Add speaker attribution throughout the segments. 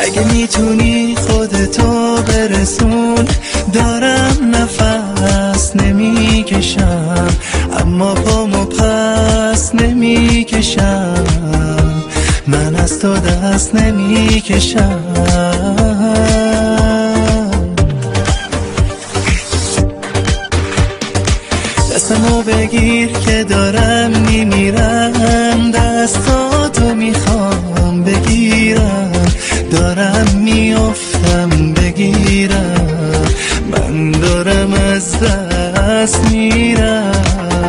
Speaker 1: اگه میتونی خودتو برسون. دارم نفس نمیکشم اما پامو پس نمیکشم، من از تو دست نمیکشم. دستمو بگیر که دارم میمیرم، دستاتو میخوام بگیرم، دارم میافتم بگیرم، من دارم از دست میرم.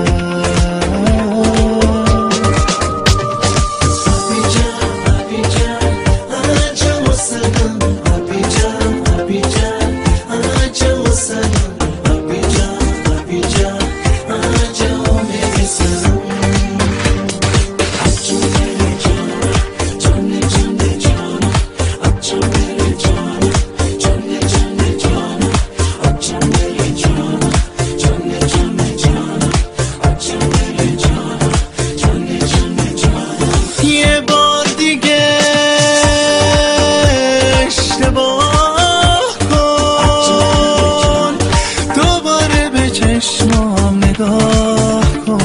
Speaker 1: چشمام نگاه کن،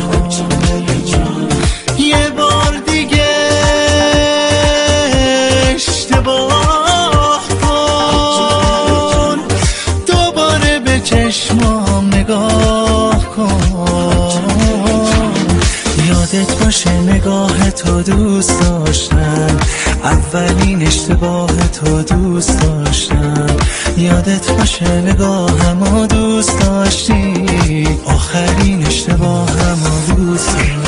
Speaker 1: یه بار دیگه اشتباه کن، دوباره به چشمام نگاه کن. یادت باشه نگاه تو دوست داشتم، اولین اشتباه تو دوست داشتم. یادت باشه نگاهمو دوست داشتی، آخرین اشتباهمو دوست داشتی.